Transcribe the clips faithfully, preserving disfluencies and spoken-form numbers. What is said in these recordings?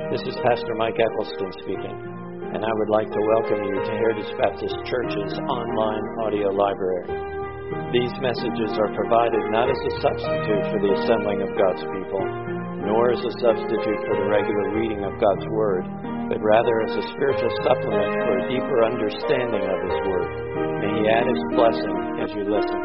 This is Pastor Mike Eccleston speaking, and I would like to welcome you to Heritage Baptist Church's online audio library. These messages are provided not as a substitute for the assembling of God's people, nor as a substitute for the regular reading of God's Word, but rather as a spiritual supplement for a deeper understanding of His Word. May He add His blessing as you listen.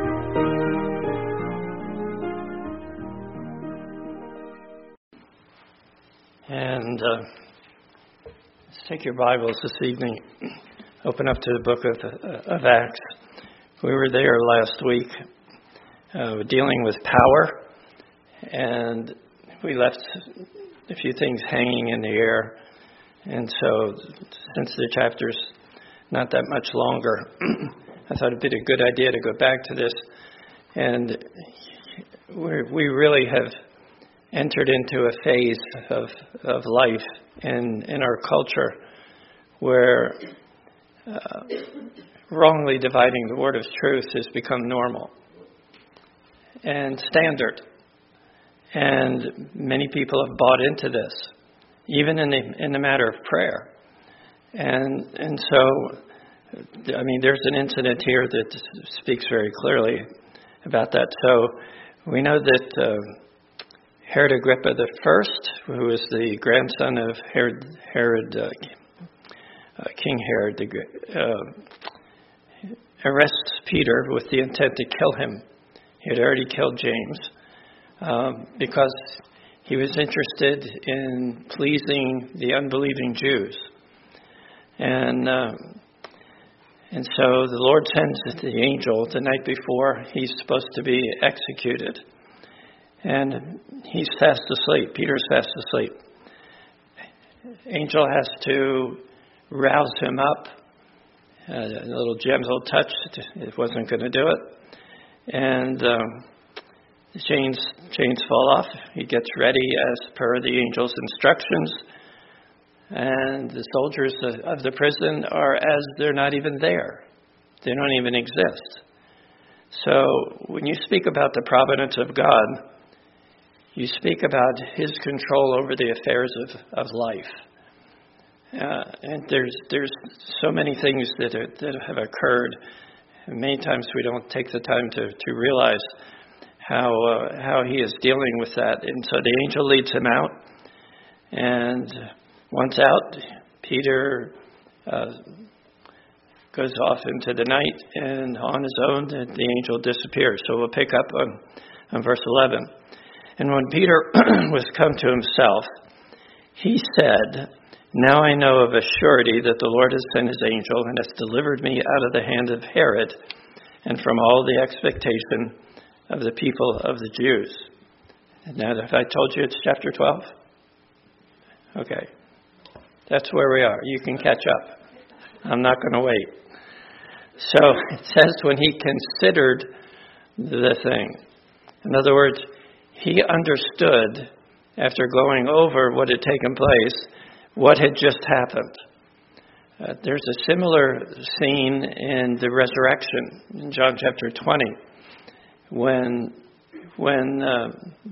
And uh, let's take your Bibles this evening. Open up to the book of, uh, of Acts. We were there last week uh, dealing with power, and we left a few things hanging in the air. And so since the chapter's not that much longer, I thought it'd be a good idea to go back to this. And we're, we really have entered into a phase of of life in in our culture where uh, wrongly dividing the word of truth has become normal and standard. And many people have bought into this, even in the in the matter of prayer. And and so, I mean, there's an incident here that speaks very clearly about that. So we know that Uh, Herod Agrippa the First, who was the grandson of Herod, Herod uh, uh, King Herod, the, uh, arrests Peter with the intent to kill him. He had already killed James um, because he was interested in pleasing the unbelieving Jews. And uh, and so the Lord sends the angel the night before he's supposed to be executed. And he's fast asleep. Peter's fast asleep. Angel has to rouse him up. Uh, a little gentle touch. It wasn't going to do it. And um, the chains, chains fall off. He gets ready as per the angel's instructions. And the soldiers of the prison are as they're not even there. They don't even exist. So when you speak about the providence of God, you speak about His control over the affairs of, of life. Uh, and there's there's so many things that, are, that have occurred. And many times we don't take the time to, to realize how uh, how He is dealing with that. And so the angel leads him out. And once out, Peter uh, goes off into the night. And on his own, the angel disappears. So we'll pick up on, on verse eleven. And when Peter was come to himself, he said, "Now I know of a surety that the Lord has sent His angel and has delivered me out of the hand of Herod and from all the expectation of the people of the Jews." And now, have I told you it's chapter twelve? Okay. That's where we are. You can catch up. I'm not going to wait. So it says when he considered the thing. In other words, he understood, after going over what had taken place, what had just happened. Uh, there's a similar scene in the resurrection in John chapter twenty, when when uh,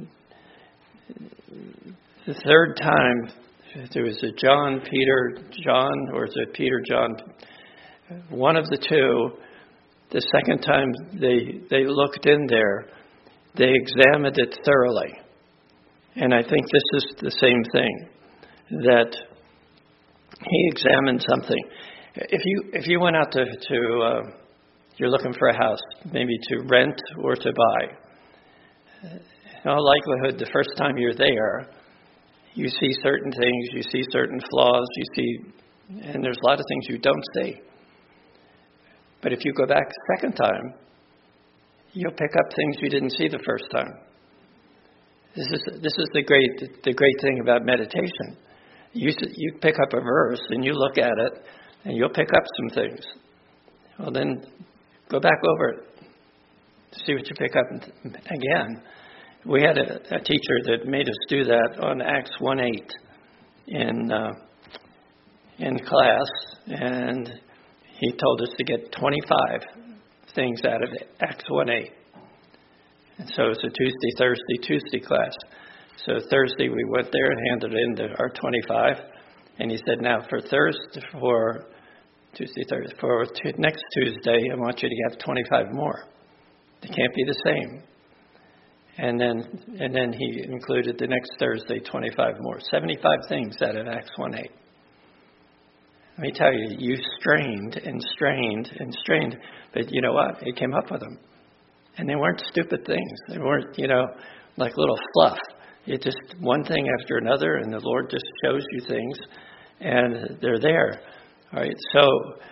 the third time there was a John, Peter, John, or is it Peter, John? One of the two. The second time they they looked in there, they examined it thoroughly. And I think this is the same thing, that he examined something. If you if you went out to, to uh, you're looking for a house, maybe to rent or to buy, in all likelihood, the first time you're there, you see certain things, you see certain flaws, you see, and there's a lot of things you don't see. But if you go back the second time, you'll pick up things you didn't see the first time. This is this is the great the great thing about meditation. You you pick up a verse and you look at it, and you'll pick up some things. Well, then go back over it, see what you pick up again. We had a, a teacher that made us do that on Acts one eight in uh, in class, and he told us to get twenty-five things out of Acts one eight. And so it's a Tuesday, Thursday, Tuesday class. So Thursday we went there and handed in the, our twenty-five. And he said, now for Thursday, for Tuesday, Thursday, for t- next Tuesday, I want you to have twenty-five more. They can't be the same. And then and then he included the next Thursday, twenty-five more. seventy-five things out of Acts one eight. Let me tell you, you strained and strained and strained. But you know what? It came up with them. And they weren't stupid things. They weren't, you know, like little fluff. It just one thing after another, and the Lord just shows you things, and they're there. All right. So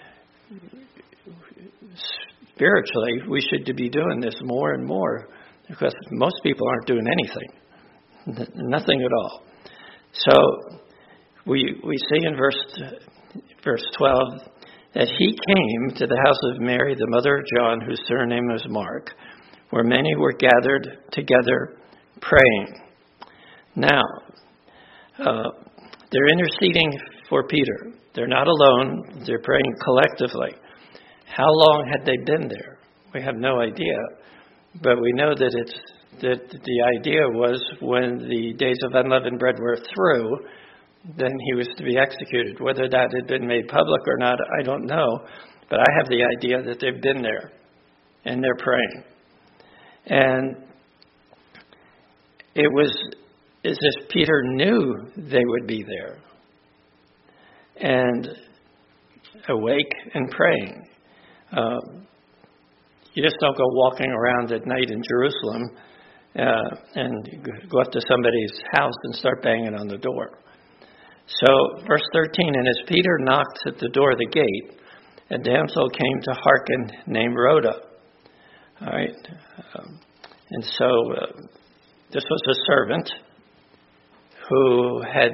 spiritually, we should be doing this more and more, because most people aren't doing anything, nothing at all. So we we see in verse verse twelve that he came to the house of Mary, the mother of John, whose surname was Mark, where many were gathered together praying. Now, uh, they're interceding for Peter. They're not alone. They're praying collectively. How long had they been there? We have no idea. But we know that it's that the idea was when the days of unleavened bread were through, then he was to be executed. Whether that had been made public or not, I don't know. But I have the idea that they've been there and they're praying. And it was as if Peter knew they would be there and awake and praying. Um, you just don't go walking around at night in Jerusalem uh, and go up to somebody's house and start banging on the door. So, verse thirteen, and as Peter knocked at the door of the gate, a damsel came to hearken named Rhoda. All right. Um, and so uh, this was a servant who had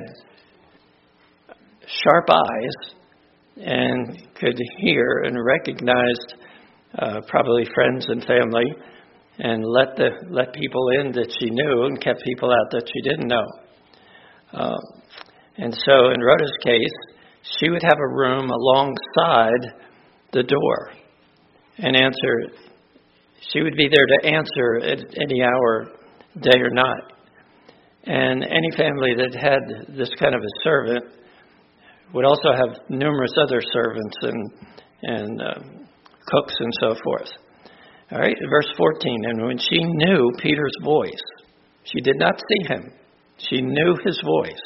sharp eyes and could hear and recognized uh, probably friends and family, and let the let people in that she knew and kept people out that she didn't know. Um, and so in Rhoda's case, she would have a room alongside the door and answer. She would be there to answer at any hour, day or night. And any family that had this kind of a servant would also have numerous other servants and and um, cooks and so forth. All right, verse fourteen, and when she knew Peter's voice, she did not see him. She knew his voice.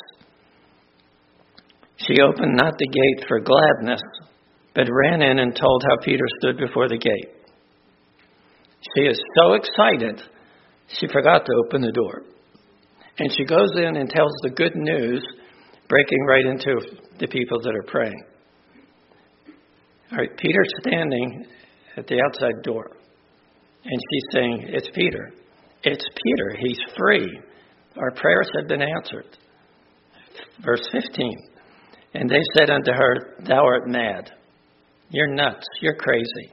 She opened not the gate for gladness, but ran in and told how Peter stood before the gate. She is so excited, she forgot to open the door. And she goes in and tells the good news, breaking right into the people that are praying. All right, Peter's standing at the outside door. And she's saying, it's Peter. It's Peter. He's free. Our prayers have been answered. Verse fifteen. And they said unto her, thou art mad. You're nuts. You're crazy.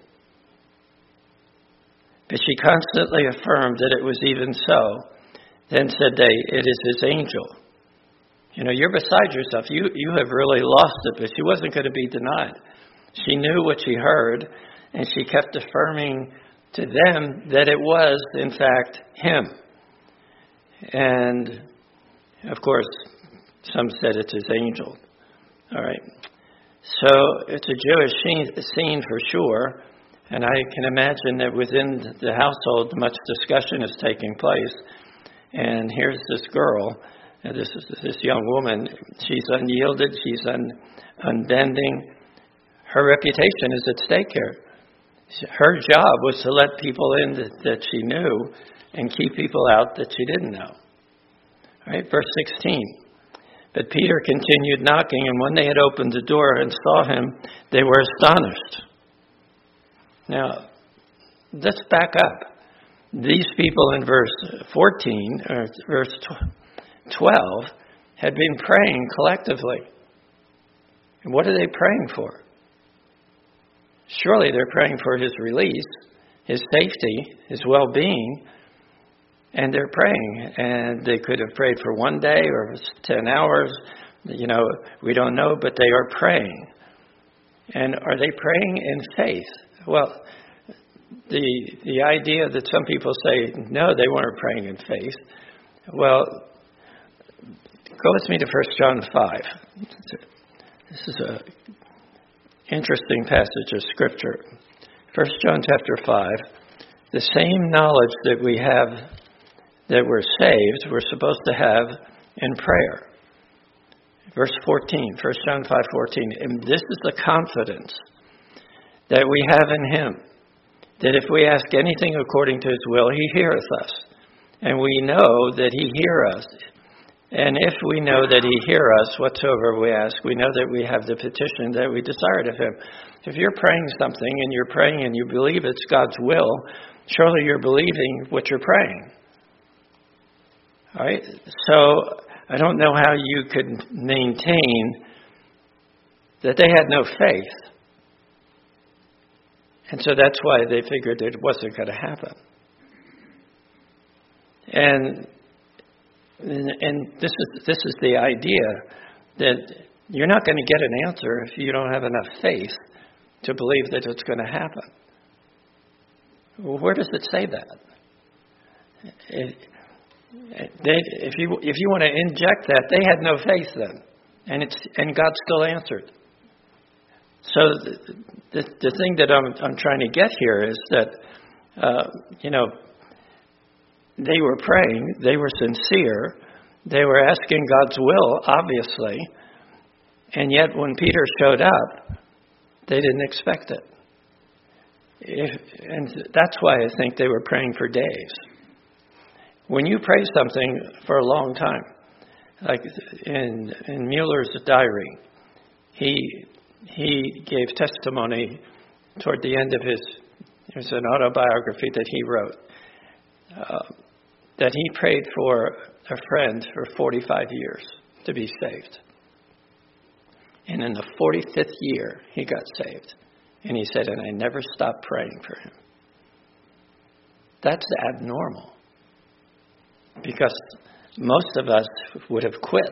But she constantly affirmed that it was even so. Then said they, it is his angel. You know, you're beside yourself. You, you have really lost it. But she wasn't going to be denied. She knew what she heard, and she kept affirming to them that it was, in fact, him. And, of course, some said it's his angel. All right. So it's a Jewish scene, scene for sure. And I can imagine that within the household, much discussion is taking place. And here's this girl, uh, this this young woman. She's unyielded. She's un, unbending. Her reputation is at stake here. Her job was to let people in that, that she knew and keep people out that she didn't know. All right, verse sixteen. But Peter continued knocking, and when they had opened the door and saw him, they were astonished. Now, let's back up. These people in verse fourteen, or verse twelve, had been praying collectively. And what are they praying for? Surely they're praying for his release, his safety, his well-being, and they're praying. And they could have prayed for one day or ten hours. You know, we don't know, but they are praying. And are they praying in faith? Well, the the idea that some people say, no, they weren't praying in faith. Well, Go with me to First John five. This is an interesting passage of Scripture. First John chapter five. The same knowledge that we have that we're saved, we're supposed to have in prayer. Verse fourteen, First John five fourteen. And this is the confidence that we have in him, that if we ask anything according to his will, he heareth us. And we know that he hear us. And if we know that he hear us, whatsoever we ask, we know that we have the petition that we desired of him. If you're praying something and you're praying and you believe it's God's will, surely you're believing what you're praying. All right? So I don't know how you could maintain that they had no faith. And so that's why they figured it wasn't going to happen. And And, and this is this is the idea that you're not going to get an answer if you don't have enough faith to believe that it's going to happen. Well, where does it say that? It, they, if you if you want to inject that, they had no faith then, and it's and God still answered. So the the, the thing that I'm I'm trying to get here is that uh, you know. They were praying, they were sincere, they were asking God's will, obviously, and yet when Peter showed up, they didn't expect it. If, and that's why I think they were praying for days. When you pray something for a long time, like in, in Mueller's diary, he he gave testimony toward the end of his, there's an autobiography that he wrote, uh, that he prayed for a friend for forty-five years to be saved. And in the forty-fifth year, he got saved. And he said, and I never stopped praying for him. That's abnormal. Because most of us would have quit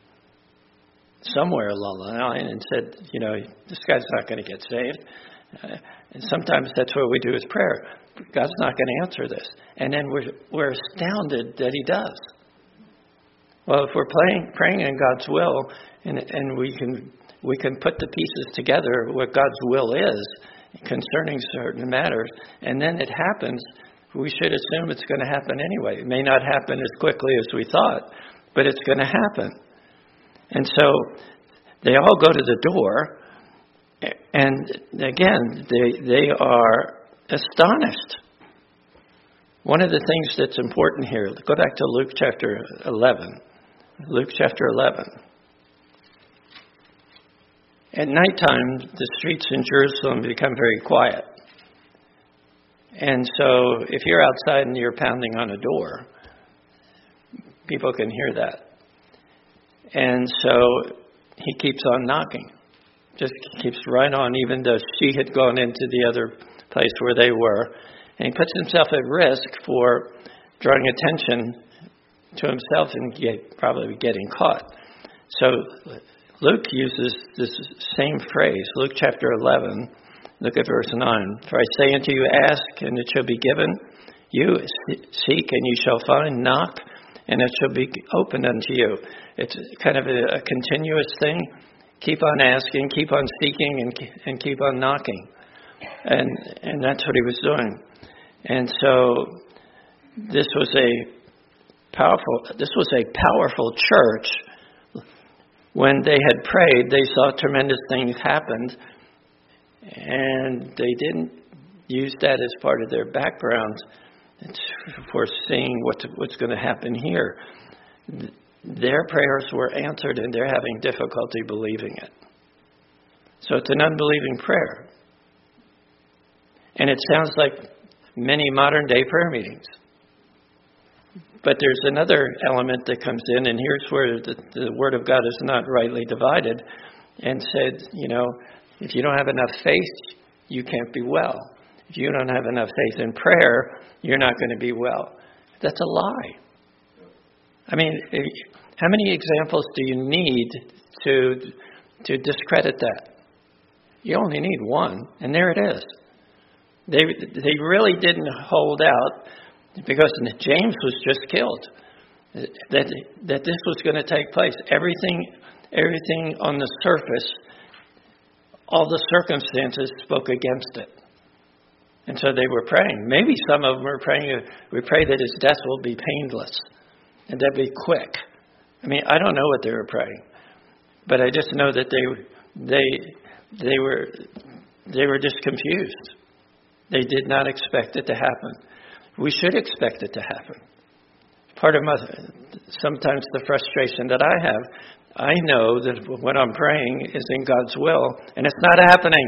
somewhere along the line and said, you know, this guy's not going to get saved. Uh, and sometimes that's what we do is prayer. God's not going to answer this. And then we're we're astounded that he does. Well, if we're praying praying in God's will and and we can we can put the pieces together what God's will is concerning certain matters, and then it happens, we should assume it's going to happen anyway. It may not happen as quickly as we thought, but it's going to happen. And so they all go to the door, and again, they they are astonished. One of the things that's important here, go back to Luke chapter eleven. Luke chapter eleven. At nighttime, the streets in Jerusalem become very quiet. And so if you're outside and you're pounding on a door, people can hear that. And so he keeps on knocking. Just keeps right on, even though she had gone into the other place where they were. And he puts himself at risk for drawing attention to himself and get, probably getting caught. So Luke uses this same phrase, Luke chapter eleven, look at verse nine. For I say unto you, ask, and it shall be given you. Seek, and you shall find. Knock, and it shall be opened unto you. It's kind of a, a continuous thing. Keep on asking, keep on seeking, and, and keep on knocking. And and that's what he was doing. And so this was a powerful this was a powerful church. When they had prayed, they saw tremendous things happened, and they didn't use that as part of their background for seeing what's, what's going to happen here. Their prayers were answered, and they're having difficulty believing it. So it's an unbelieving prayer. And it sounds like many modern-day prayer meetings. But there's another element that comes in, and here's where the, the Word of God is not rightly divided, and said, you know, if you don't have enough faith, you can't be well. If you don't have enough faith in prayer, you're not going to be well. That's a lie. I mean, how many examples do you need to to discredit that? You only need one, and there it is. They they really didn't hold out, because James was just killed. that that this was going to take place. Everything, everything on the surface, all the circumstances spoke against it. And so they were praying. Maybe some of them were praying, we pray that his death will be painless and that be quick. I mean, I don't know what they were praying, but I just know that they they they were they were just confused. They did not expect it to happen. We should expect it to happen. Part of my, sometimes the frustration that I have, I know that what I'm praying is in God's will, and it's not happening.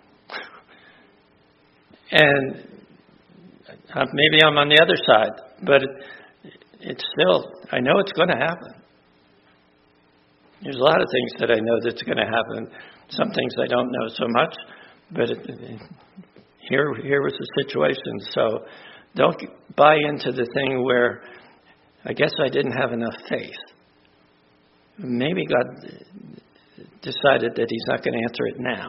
And maybe I'm on the other side, but it, it's still, I know it's going to happen. There's a lot of things that I know that's going to happen. Some things I don't know so much, but it, here, here was the situation. So don't buy into the thing where I guess I didn't have enough faith. Maybe God decided that he's not going to answer it now.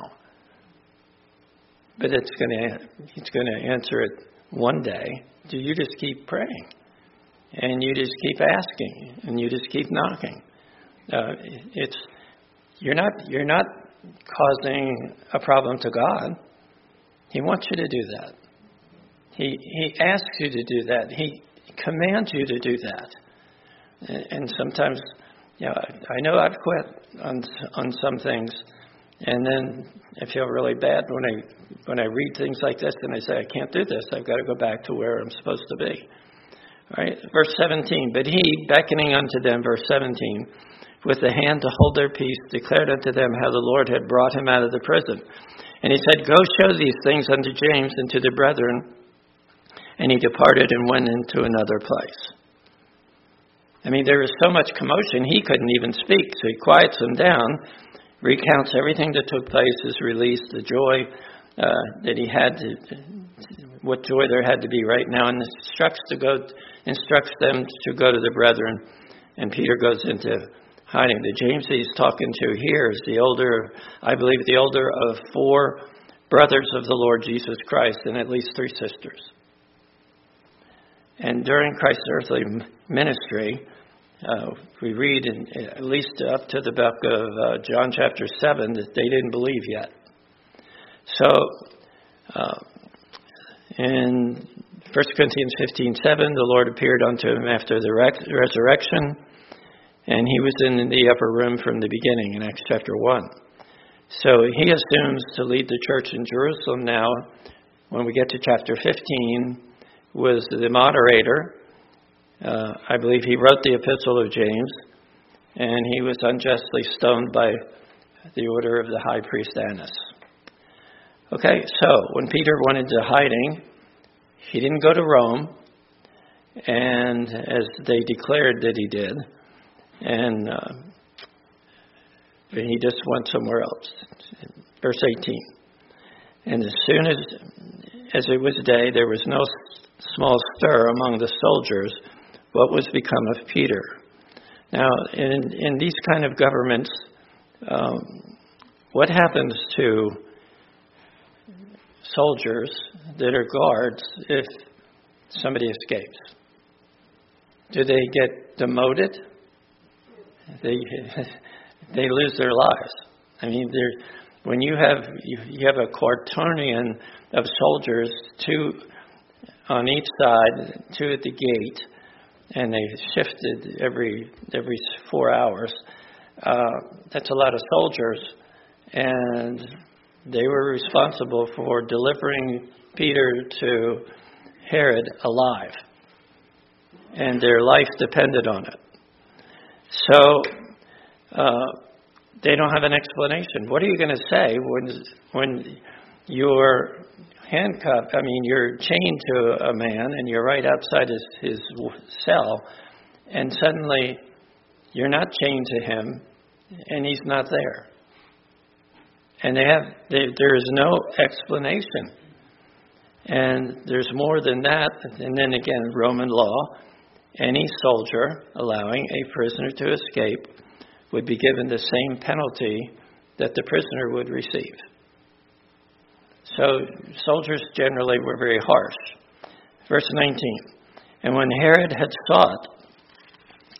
But it's going to, he's going to answer it one day. So you just keep praying. And you just keep asking. And you just keep knocking. Uh, it's, you're not, you're not causing a problem to God. He wants you to do that. He, he asks you to do that. He commands you to do that. And, and sometimes, you know, I know I've quit on on some things, and then I feel really bad when I when I read things like this and I say, I can't do this. I've got to go back to where I'm supposed to be. All right, verse seventeen. But he, beckoning unto them, verse seventeen, with the hand to hold their peace, declared unto them how the Lord had brought him out of the prison. And he said, Go show these things unto James and to the brethren. And he departed and went into another place. I mean, there was so much commotion, he couldn't even speak. So he quiets them down, recounts everything that took place, his release, the joy uh, that he had, to, what joy there had to be right now, and instructs to go, instructs them to go to the brethren. And Peter goes into hiding. The James he's talking to here is the older, I believe, the older of four brothers of the Lord Jesus Christ, and at least three sisters. And during Christ's earthly ministry, uh, we read in, at least up to the book of uh, John chapter seven that they didn't believe yet. So uh, in First Corinthians fifteen seven, the Lord appeared unto him after the rec- resurrection, and he was in the upper room from the beginning in Acts chapter one. So he assumes to lead the church in Jerusalem now. When we get to chapter fifteen, was the moderator. Uh, I believe he wrote the epistle of James, and he was unjustly stoned by the order of the high priest Annas. Okay, so when Peter went into hiding, he didn't go to Rome, and as they declared that he did, and uh, he just went somewhere else. Verse eighteen. And as soon as, as it was day, there was no small stir among the soldiers, what was become of Peter. Now, in, in these kind of governments, um, what happens to soldiers that are guards if somebody escapes? Do they get demoted? They they lose their lives. I mean, when you have you, you have a quaternion of soldiers, two on each side, two at the gate, and they shifted every every four hours. Uh, that's a lot of soldiers, and they were responsible for delivering Peter to Herod alive, and their life depended on it. So uh, they don't have an explanation. What are you going to say when when you're handcuffed? I mean, you're chained to a man, and you're right outside his, his cell, and suddenly you're not chained to him, and he's not there. And they have they, there is no explanation. And there's more than that. And then again, Roman law, any soldier allowing a prisoner to escape would be given the same penalty that the prisoner would receive. So soldiers generally were very harsh. Verse nineteen. And when Herod had sought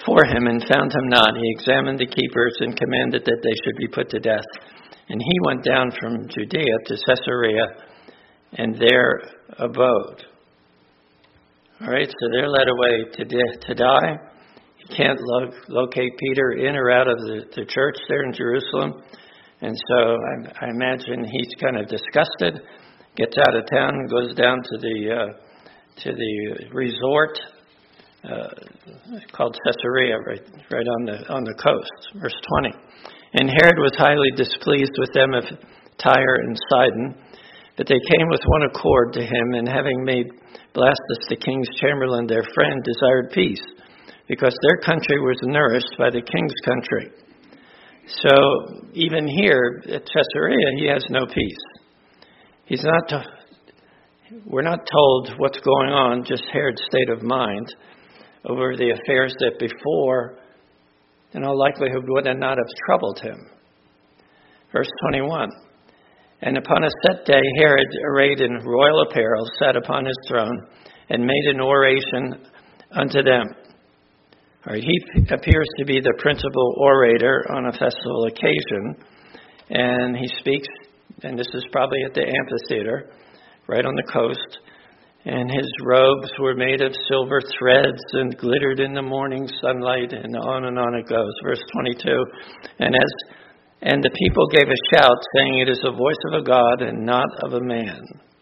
for him and found him not. He examined the keepers and commanded that they should be put to death. And he went down from Judea to Caesarea and there abode. All right, so they're led away to, de- to die. You can't lo- locate Peter in or out of the, the church there in Jerusalem. And so I, I imagine he's kind of disgusted, gets out of town, and goes down to the uh, to the resort uh, called Caesarea, right, right on the on the coast. Verse twenty. And Herod was highly displeased with them of Tyre and Sidon, but they came with one accord to him, and having made Blastus the king's chamberlain their friend, desired peace, because their country was nourished by the king's country. So even here at Caesarea, he has no peace. He's not. To, we're not told what's going on, just Herod's state of mind over the affairs that before, in all likelihood, would not have troubled him. Verse twenty-one. And upon a set day, Herod, arrayed in royal apparel, sat upon his throne and made an oration unto them. All right, he appears to be the principal orator on a festival occasion, and he speaks, and this is probably at the amphitheater, right on the coast, and his robes were made of silver threads and glittered in the morning sunlight, and on and on it goes. Verse twenty-two, and as and the people gave a shout, saying, "It is the voice of a God and not of a man."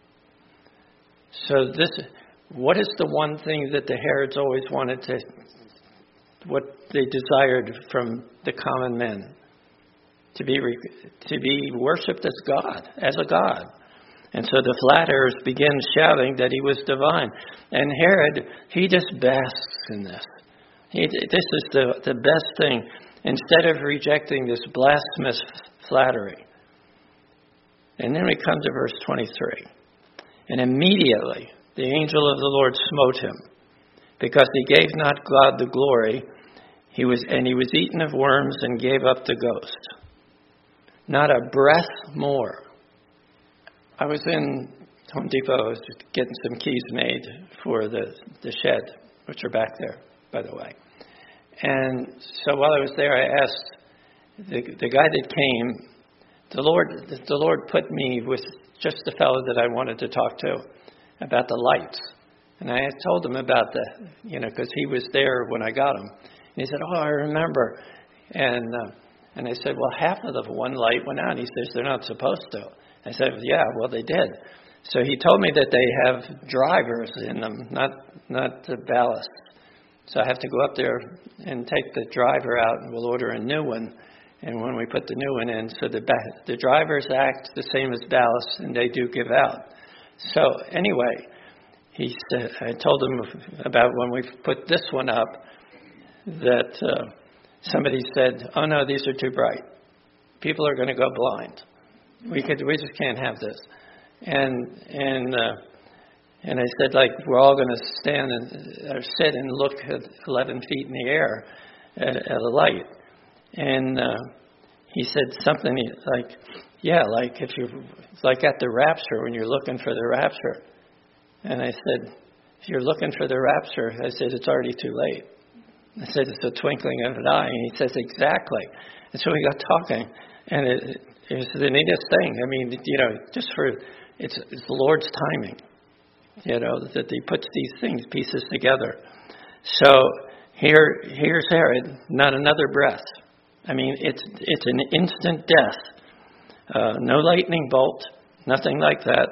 So this, what is the one thing that the Herods always wanted to, what they desired from the common men? To be to be worshipped as God, as a God. And so the flatterers began shouting that he was divine. And Herod, he just basks in this. He, this is the, the best thing. Instead of rejecting this blasphemous flattery. And then we come to verse twenty-three. And immediately the angel of the Lord smote him, because he gave not God the glory. He was, and he was eaten of worms and gave up the ghost. Not a breath more. I was in Home Depot. I was getting some keys made for the, the shed, which are back there, by the way. And so while I was there, I asked the, the guy that came, the Lord, the Lord put me with just the fellow that I wanted to talk to about the lights. And I told him about the, you know, because he was there when I got him. And he said, "Oh, I remember." And uh, and I said, "Well, half of the one light went out." And he says, "They're not supposed to." I said, "Yeah, well, they did." So he told me that they have drivers in them, not not the ballast. So I have to go up there and take the driver out, and we'll order a new one. And when we put the new one in, so the the drivers act the same as ballast, and they do give out. So anyway, he said, I told him about when we put this one up, that uh, somebody said, "Oh no, these are too bright. People are going to go blind. We could, we just can't have this." And and. Uh, And I said, like, we're all going to stand and or sit and look at eleven feet in the air at, at a light. And uh, he said something like, yeah, like if you're, it's like at the rapture when you're looking for the rapture. And I said, if you're looking for the rapture, I said, it's already too late. I said, it's a twinkling of an eye. And he says, exactly. And so we got talking. And it, it was the neatest thing. I mean, you know, just for, it's, it's the Lord's timing. You know, that he puts these things, pieces together. So here, here's Herod, not another breath. I mean, it's it's an instant death. Uh, no lightning bolt, nothing like that.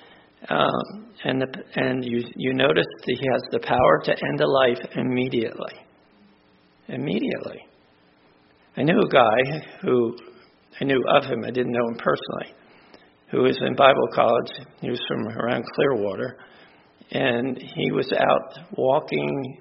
Um, and the, and you you notice that he has the power to end a life immediately. Immediately. I knew a guy who, I knew of him, I didn't know him personally, who was in Bible college. He was from around Clearwater. And he was out walking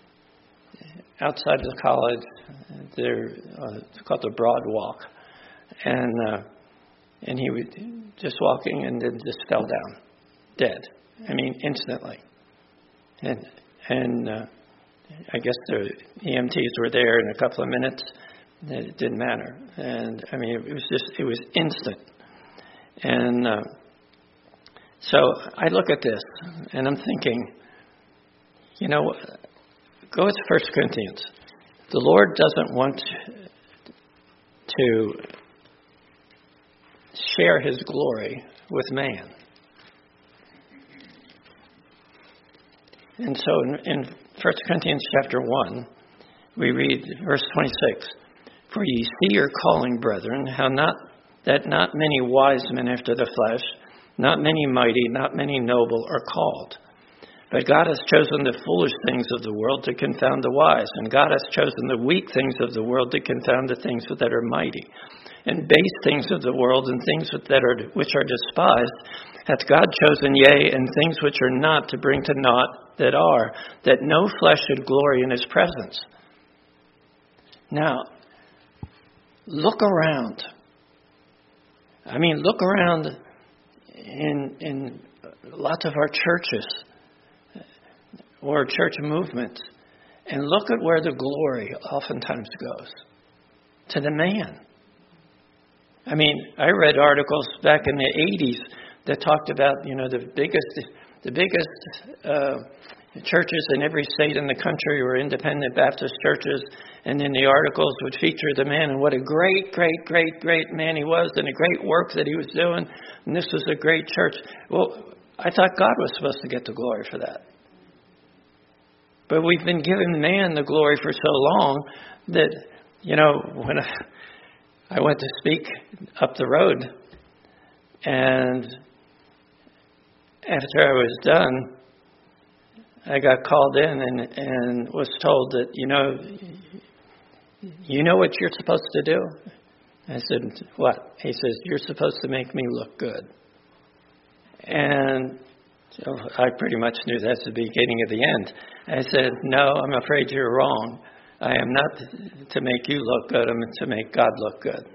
outside of the college. There, uh, it's called the Broad Walk. And uh, and he was just walking and then just fell down, dead. I mean, instantly. And and uh, I guess the E M Ts were there in a couple of minutes. It didn't matter. And I mean, it was just, it was instant. And uh, so I look at this and I'm thinking, you know, go with First Corinthians. The Lord doesn't want to share his glory with man. And so in, in First Corinthians chapter one, we read verse twenty-six, "For ye see your calling, brethren, how not that not many wise men after the flesh, not many mighty, not many noble are called. But God has chosen the foolish things of the world to confound the wise, and God has chosen the weak things of the world to confound the things that are mighty. And base things of the world and things that are which are despised hath God chosen, yea, and things which are not, to bring to naught that are, that no flesh should glory in his presence." Now, look around. I mean, look around in in lots of our churches or church movements, and look at where the glory oftentimes goes. To the man. I mean, I read articles back in the eighties that talked about, you know, the biggest, the biggest uh, churches in every state in the country were independent Baptist churches, and then the articles would feature the man and what a great, great, great, great man he was, and a great work that he was doing, and this was a great church. Well, I thought God was supposed to get the glory for that. But we've been giving man the glory for so long that, you know, when I, I went to speak up the road, and after I was done, I got called in and, and was told that, you know, you know what you're supposed to do? I said, what? He says, you're supposed to make me look good. And so I pretty much knew that's the beginning of the end. I said, no, I'm afraid you're wrong. I am not to make you look good. I'm to make God look good.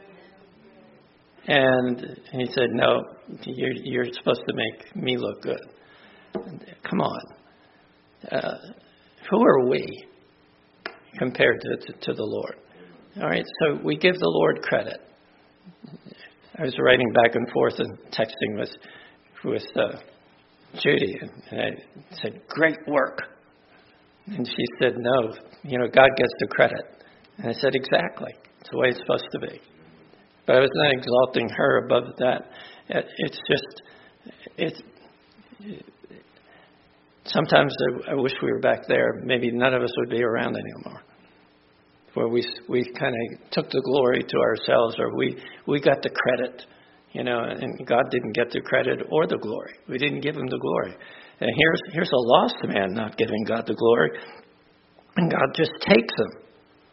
And he said, no, you're, you're supposed to make me look good. Come on. Uh, who are we compared to, to, to the Lord? All right, so we give the Lord credit. I was writing back and forth and texting with, with uh, Judy, and I said, great work. And she said, no, you know, God gets the credit. And I said, exactly. It's the way it's supposed to be. But I was not exalting her above that. It's just, it's, it, sometimes I, I wish we were back there. Maybe none of us would be around anymore. Where we we kind of took the glory to ourselves, or we, we got the credit, you know, and God didn't get the credit or the glory. We didn't give him the glory. And here's here's a lost man not giving God the glory, and God just takes him.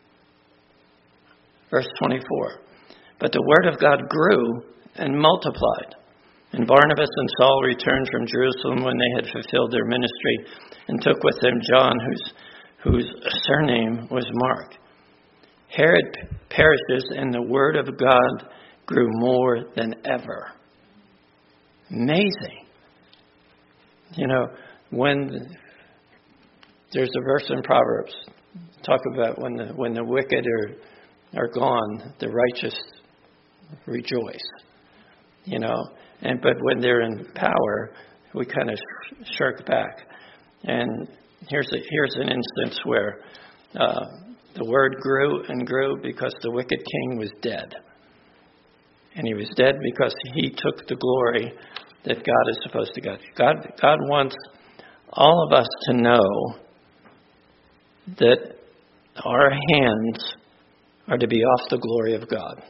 Verse twenty-four. But the word of God grew and multiplied. And Barnabas and Saul returned from Jerusalem when they had fulfilled their ministry, and took with them John, whose whose surname was Mark. Herod perishes, and the word of God grew more than ever. Amazing. You know, when there's a verse in Proverbs, talk about when the when the wicked are are gone, the righteous rejoice. You know, and but when they're in power, we kind of shirk back. And here's a, here's an instance where uh, the word grew and grew because the wicked king was dead. And he was dead because he took the glory that God is supposed to get. God, God wants all of us to know that our hands are to be off the glory of God.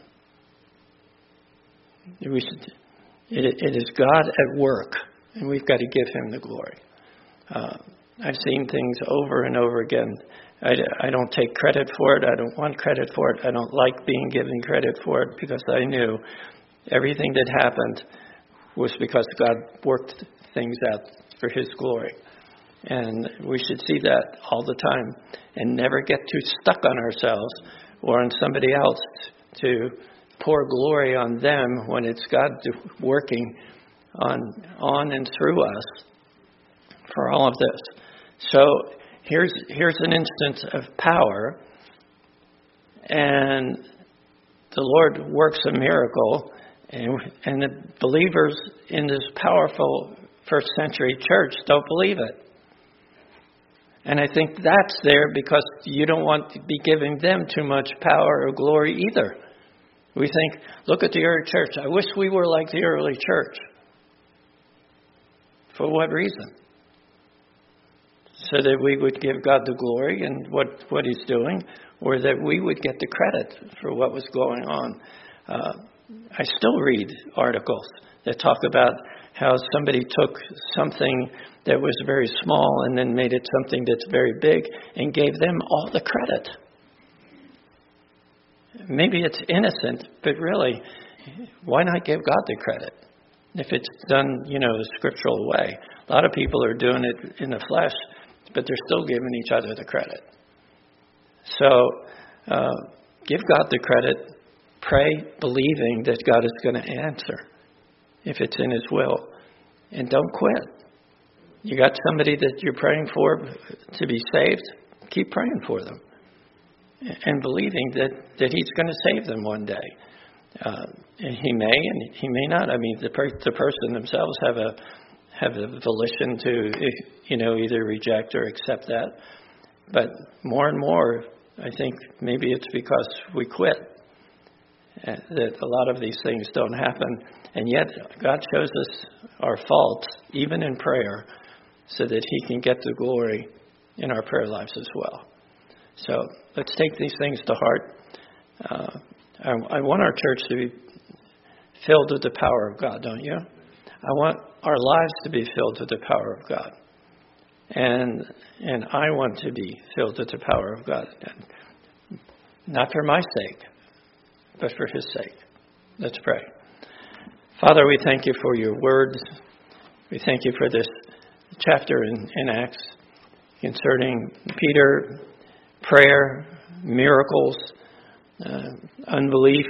We should, it, it is God at work, and we've got to give him the glory. Uh, I've seen things over and over again. I, I don't take credit for it. I don't want credit for it. I don't like being given credit for it, because I knew everything that happened was because God worked things out for his glory. And we should see that all the time and never get too stuck on ourselves or on somebody else to pour glory on them when it's God working on on and through us for all of this. So here's here's an instance of power, and the Lord works a miracle, and and the believers in this powerful first century church don't believe it. And I think that's there because you don't want to be giving them too much power or glory either. We think, look at the early church. I wish we were like the early church. For what reason? So that we would give God the glory in what, what He's doing, or that we would get the credit for what was going on. Uh, I still read articles that talk about how somebody took something that was very small and then made it something that's very big and gave them all the credit. Maybe it's innocent, but really, why not give God the credit? If it's done, you know, the scriptural way. A lot of people are doing it in the flesh, but they're still giving each other the credit. So, uh, give God the credit. Pray believing that God is going to answer if it's in His will. And don't quit. You got somebody that you're praying for to be saved, keep praying for them. And believing that, that He's going to save them one day. Uh, and He may and He may not. I mean, the, per- the person themselves have a have a volition to, you know, either reject or accept that. But more and more, I think maybe it's because we quit uh, that a lot of these things don't happen. And yet God shows us our faults, even in prayer, so that He can get the glory in our prayer lives as well. So let's take these things to heart. Uh, I, I want our church to be filled with the power of God, don't you? I want our lives to be filled with the power of God. And and I want to be filled with the power of God. Not for my sake, but for His sake. Let's pray. Father, we thank You for Your word. We thank You for this chapter in, in Acts concerning Peter, prayer, miracles, uh, unbelief,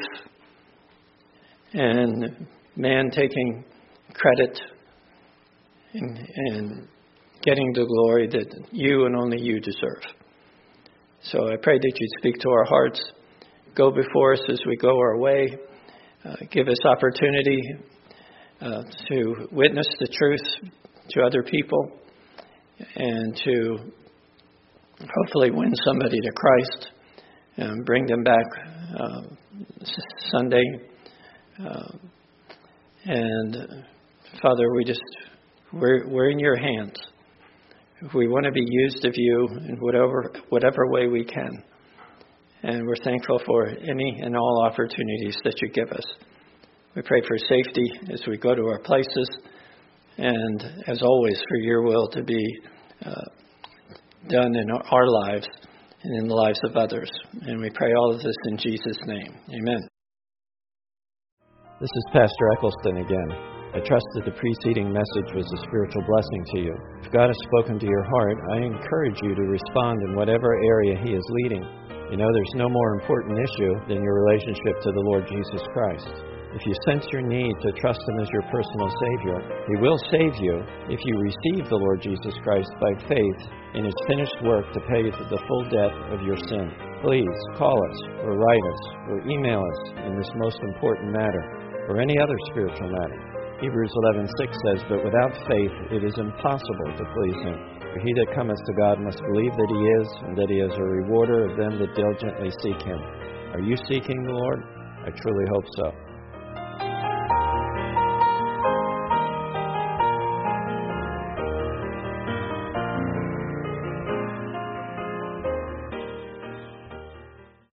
and man taking credit and, and getting the glory that You and only You deserve. So I pray that You'd speak to our hearts, go before us as we go our way, uh, give us opportunity uh, to witness the truth to other people and to hopefully win somebody to Christ and bring them back uh, Sunday. Uh, and Father, we just, we're, we're in Your hands. We want to be used of You in whatever, whatever way we can. And we're thankful for any and all opportunities that You give us. We pray for safety as we go to our places. And as always, for Your will to be uh, done in our lives and in the lives of others. And we pray all of this in Jesus' name. Amen. This is Pastor Eccleston again. I trust that the preceding message was a spiritual blessing to you. If God has spoken to your heart, I encourage you to respond in whatever area He is leading. You know, there's no more important issue than your relationship to the Lord Jesus Christ. If you sense your need to trust Him as your personal Savior, He will save you if you receive the Lord Jesus Christ by faith in His finished work to pay the full debt of your sin. Please call us or write us or email us in this most important matter or any other spiritual matter. Hebrews eleven six says, "But without faith it is impossible to please Him. For he that cometh to God must believe that He is, and that He is a rewarder of them that diligently seek Him." Are you seeking the Lord? I truly hope so.